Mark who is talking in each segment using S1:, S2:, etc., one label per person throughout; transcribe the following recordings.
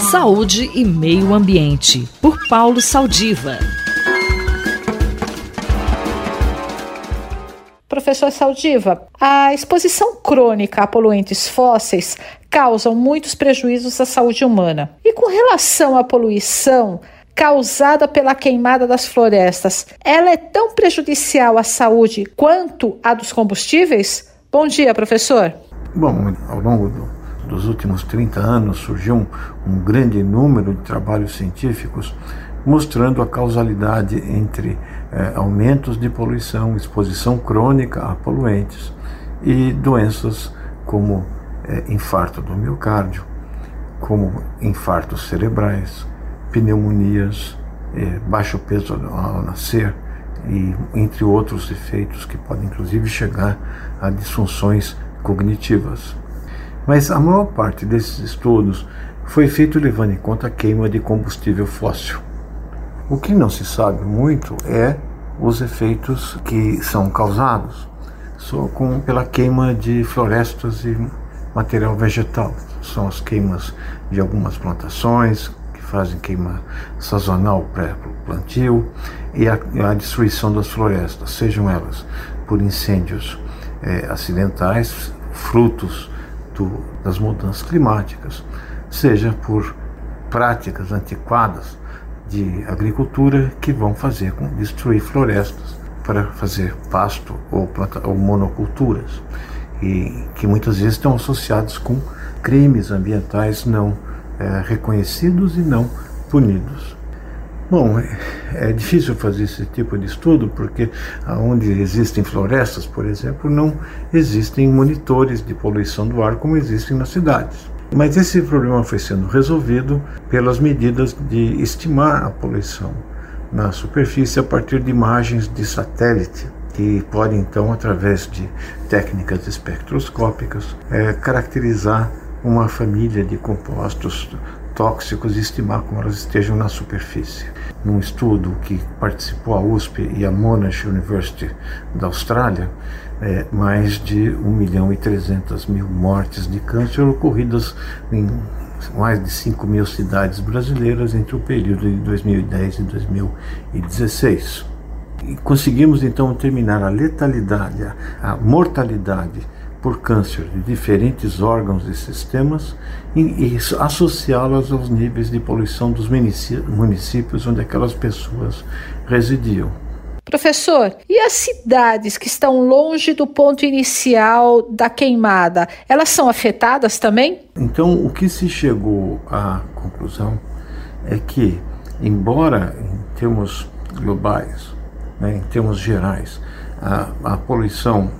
S1: Saúde e Meio Ambiente, por Paulo Saldiva.
S2: Professor Saldiva, a exposição crônica a poluentes fósseis causa muitos prejuízos à saúde humana. E com relação à poluição causada pela queimada das florestas, ela é tão prejudicial à saúde quanto a dos combustíveis? Bom dia, professor.
S3: Bom, ao longo dos últimos 30 anos surgiu um grande número de trabalhos científicos mostrando a causalidade entre aumentos de poluição, exposição crônica a poluentes e doenças como infarto do miocárdio, como infartos cerebrais, pneumonias, baixo peso ao nascer, e entre outros efeitos que podem inclusive chegar a disfunções cognitivas. Mas a maior parte desses estudos foi feito levando em conta a queima de combustível fóssil. O que não se sabe muito é os efeitos que são causados pela queima de florestas e material vegetal. São as queimas de algumas plantações que fazem queima sazonal pré-plantio e a destruição das florestas, sejam elas por incêndios acidentais, frutos das mudanças climáticas, seja por práticas antiquadas de agricultura que vão destruir florestas para fazer pasto ou monoculturas, e que muitas vezes estão associados com crimes ambientais não reconhecidos e não punidos. Bom, é difícil fazer esse tipo de estudo porque onde existem florestas, por exemplo, não existem monitores de poluição do ar como existem nas cidades. Mas esse problema foi sendo resolvido pelas medidas de estimar a poluição na superfície a partir de imagens de satélite, que podem então, através de técnicas espectroscópicas, caracterizar uma família de compostos tóxicos e estimar como elas estejam na superfície. Num estudo que participou a USP e a Monash University da Austrália, mais de 1.300.000 mortes de câncer ocorridas em mais de 5.000 cidades brasileiras entre o período de 2010 e 2016. E conseguimos então determinar a letalidade, a mortalidade por câncer de diferentes órgãos e sistemas e associá-las aos níveis de poluição dos municípios onde aquelas pessoas residiam.
S2: Professor, e as cidades que estão longe do ponto inicial da queimada, elas são afetadas também?
S3: Então, o que se chegou à conclusão é que, embora em termos globais, em termos gerais, a poluição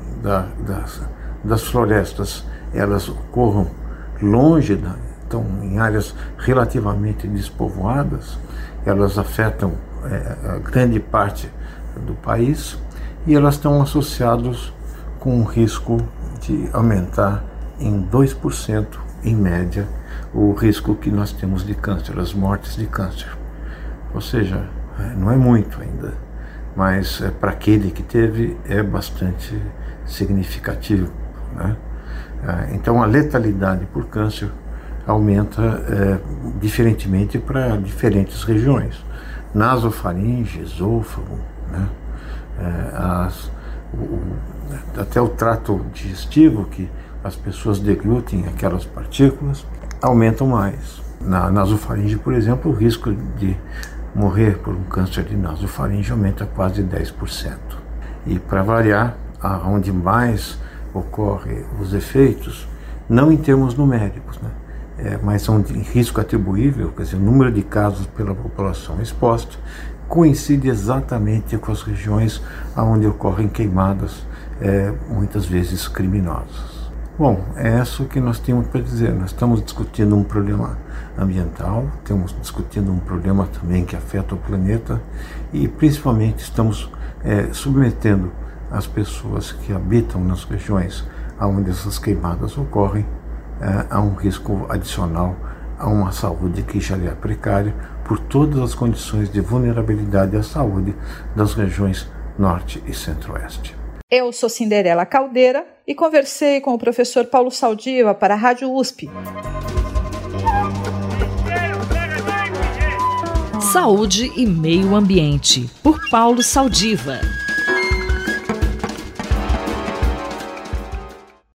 S3: das florestas, elas ocorram longe, então em áreas relativamente despovoadas, elas afetam a grande parte do país e elas estão associadas com o risco de aumentar em 2% em média o risco que nós temos de câncer, as mortes de câncer. Ou seja, não é muito ainda, mas para aquele que teve é bastante significativo, né? Então a letalidade por câncer aumenta diferentemente para diferentes regiões. Nasofaringe, esôfago, né? Até o trato digestivo, que as pessoas deglutem aquelas partículas, aumentam mais. Na nasofaringe, por exemplo, o risco de morrer por um câncer de nasofaringe aumenta quase 10%. E para variar, onde mais ocorrem os efeitos, não em termos numéricos, né? Mas são de risco atribuível, quer dizer, o número de casos pela população exposta coincide exatamente com as regiões onde ocorrem queimadas, muitas vezes criminosas. Bom, é isso que nós temos para dizer. Nós estamos discutindo um problema ambiental, estamos discutindo um problema também que afeta o planeta e principalmente estamos submetendo as pessoas que habitam nas regiões onde essas queimadas ocorrem a um risco adicional a uma saúde que já é precária por todas as condições de vulnerabilidade à saúde das regiões Norte e Centro-Oeste.
S2: Eu sou Cinderela Caldeira e conversei com o professor Paulo Saldiva para a Rádio USP.
S1: Saúde e Meio Ambiente, por Paulo Saldiva.